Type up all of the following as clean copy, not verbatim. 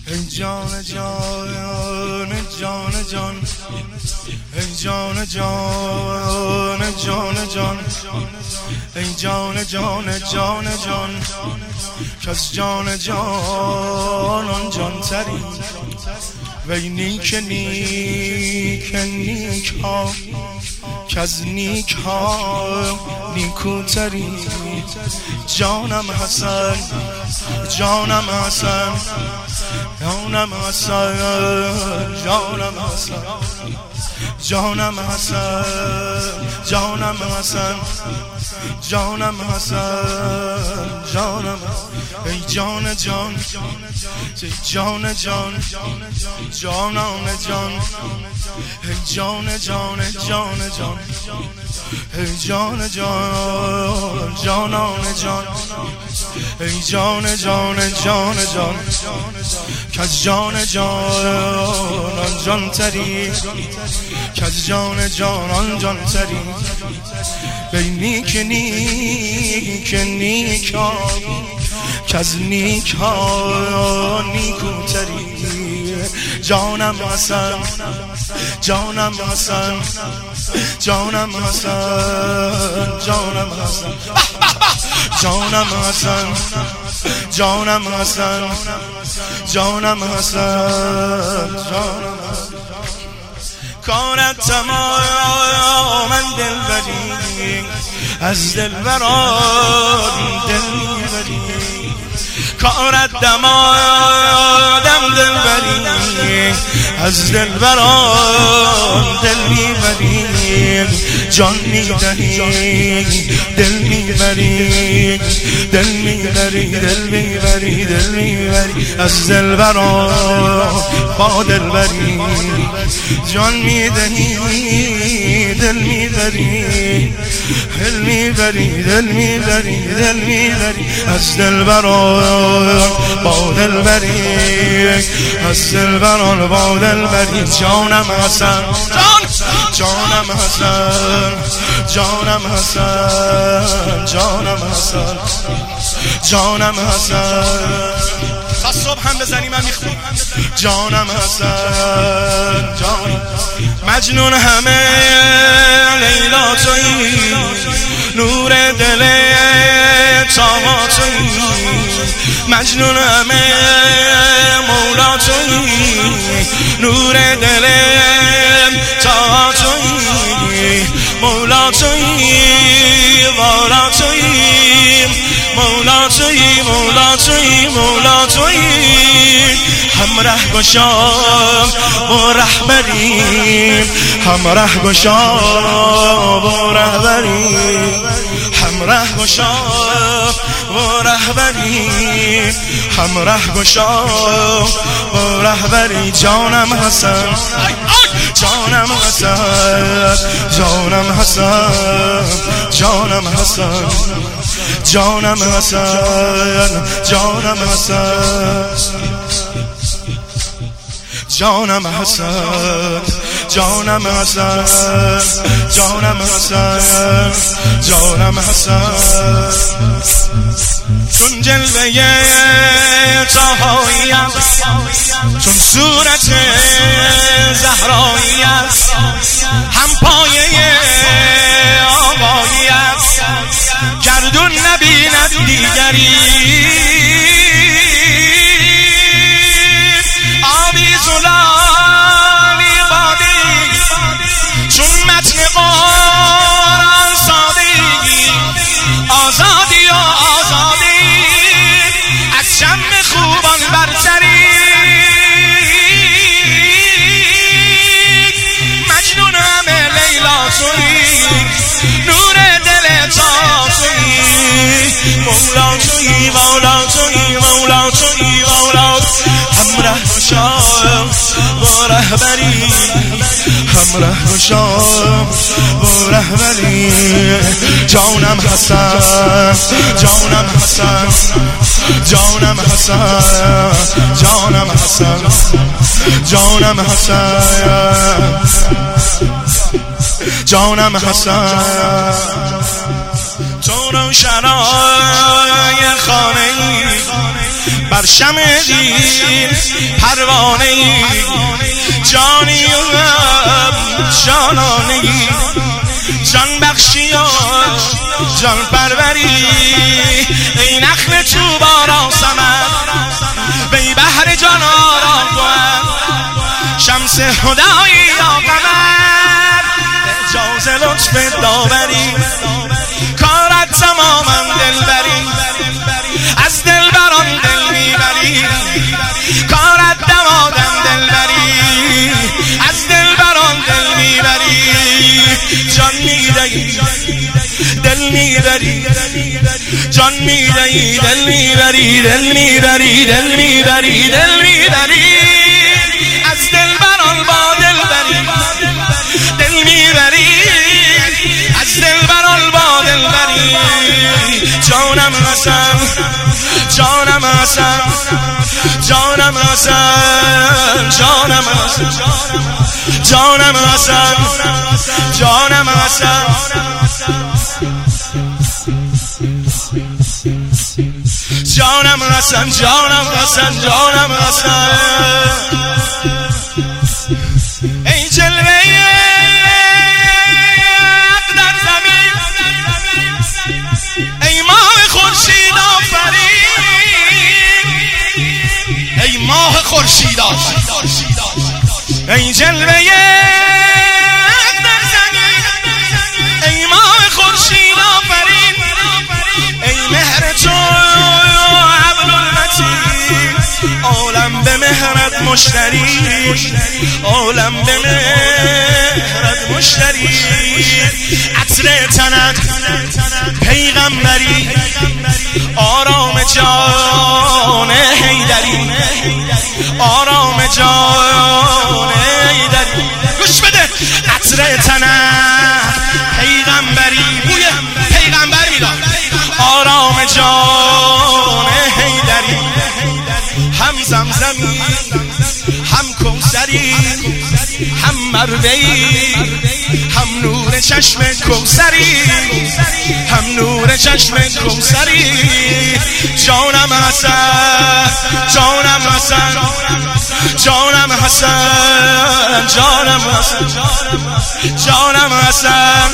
ای جان جان جان جان ای جان جان جان جان ای جان جان جان جان کس جان جانان جان تری وی نیک نیک نیک ها کز نیک ها نیکوتری جانم حسن جانم حسن جانم حسن جانم حسن جانم حسن جانم حسن جانم حسن جانم ای جان جان ای جان جان جانان جان ای جان جان جان جان ای جان جان جانان جان ای جان جان جان جان کز جان جانان جان تری کز جان جانان جان تری بی نیک نیک نیک ها کز نیک ها نیکوتری جانم حسن جانم حسن جانم حسن جانم حسن جانم حسن جانم حسن جانم حسن جانم کارت تمام دلبری از دلبران دل میبری کارت دمادم دلبری از دلبران دل میبری جان میدهی دل میبری دل میبری دل میبری دل میبری از دلبران با دلبری جان میدهی دل میبری دل میبری دل میبری دل میبری از دلبران با دلبری از دلبران با دلبری جانم حسن جانم حسن جانم حسن جانم حسن جانم حسن تا صبح هم بزنی من میخونم جانم حسن جان مجنون همه لیلا تویی نور دل تاها تویی مجنون همه مولا تویی نور دل تاها تویی مولا تویی والا تویی مولا تویی مولا تویی مولا تویی همراه گشا و رهبری همراه گشا و رهبری همراه گشا و رهبری همراه گشا و رهبری جانم حسن جانم حسن جانم حسن جانم حسن جانم حسن جانم حسن جانم حسن جانم حسن جانم حسن جانم حسن چون جلوه طاهایی است چون صورت زهرایی است هم پایه آقایی است گردون نبیند دیگری آبی زلالی بادی چون متن قرآن سادگی آزادی و آزادی از شم خوبان برتری مجنون همه لیلا تویی نور دل تا تویی مولا تویی مولا تویی مولا تویی مولا همراه گشا و رهبری همراه گشا و رهبری جانم حسن جانم حسن جانم حسن جانم حسن جانم حسن جانم حسن تو روشنای خانه بر شمع دین پروانه ای جانی و جانانه جان بخشی و جان پروری ای نخل چوبارا سمن بی بحر جان آرام کن شمس هدایی یا قمر اعجاز لطف داوری کارت تماما دلبری از دلبران دل میبری کارت دمادم دلبری از دلبران دل میبری جان میدهی دل میبری جان میدهی دل میبری دل میبری دل میبری دل میبری از دلبران با دلبری دل میبری از دلبران با دلبری جانم حسن جانم حسن جانم حسن جانم حسن جانم حسن جانم حسن جانم حسن جانم حسن جانم حسن ای جلوه در زمین ای ماه خورشید آفرین ای ماه خورشید آفرین ای جلوه در زمین ای ماه خورشید آفرین ای مهر تو عالم به مهرت مشتری عالم به مهرت مشتری عطر تنت پیغمبری آرام جان حیدری آرام جان حیدری گوش بده عطر تنت پیغمبری بوی پیغمبر میداد آرام جان حیدری هم زمزمی هم کوثری هم مروه‌ای هم نور چشم کوثری هم نور چشم کوثری جانم حسن جانم حسن جانم حسن جانم حسن جانم حسن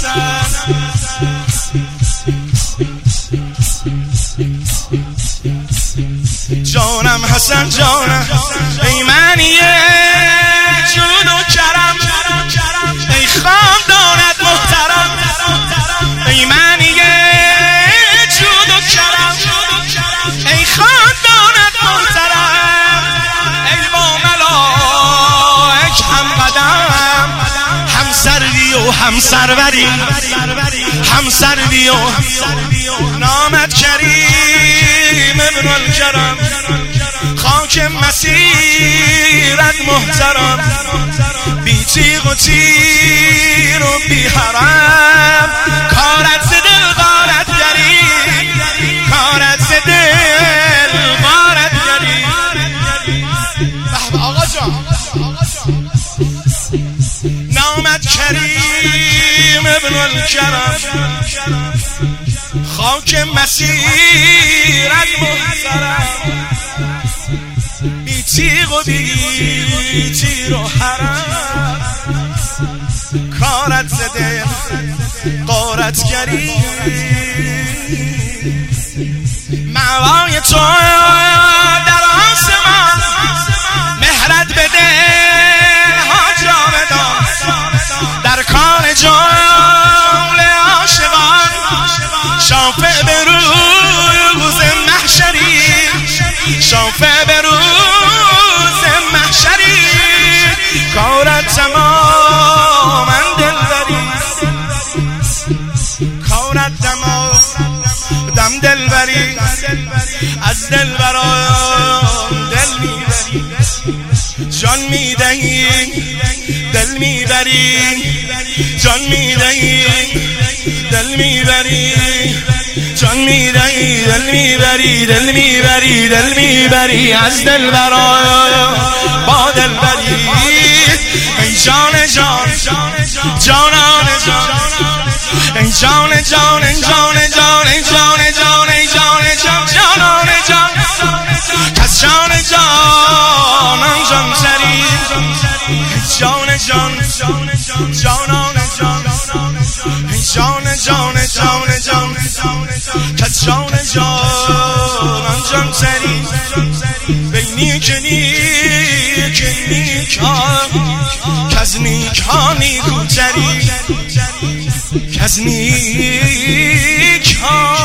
جانم حسن جانم ای منیه جود و کرم ای خاندانت محترم ای منیه جود و کرم ای خاندانت محترم ای با ملائک هم قدم هم سروی و هم سروری هم سروی و نامت کریم ابن الکرم خاک مسیرت محترم بی تیغ و تیر و بی حرم کارت ز دل غارت گری کارت ز دل غارت گری آقا جان نامت کریم ابن الکرم خاک مسیرت محترم بی تیغ و بی تیر و حرم کارت زده غارتگری معوای تو در آسمان مهرت بده ها جاودان در کار جمله عاشقان شافع به روز محشری شافع به روز محشری کارت تماما دلبری کارت دم دلبری از دلبران دل میبری جان میدهی دل میبری جان میدهی دل میبری جان میدهی دل میبری دل میبری دل میبری از دلبران با دلبری ای جان جان جانان جان ای جان جان جان جان جان جان جان جان جانان جان جان جانان جان سری جان جان جانان جان جان جان جان جان کس جان جانان جان سری بینی که نیکان کس نیکانی کوتری کس نیکان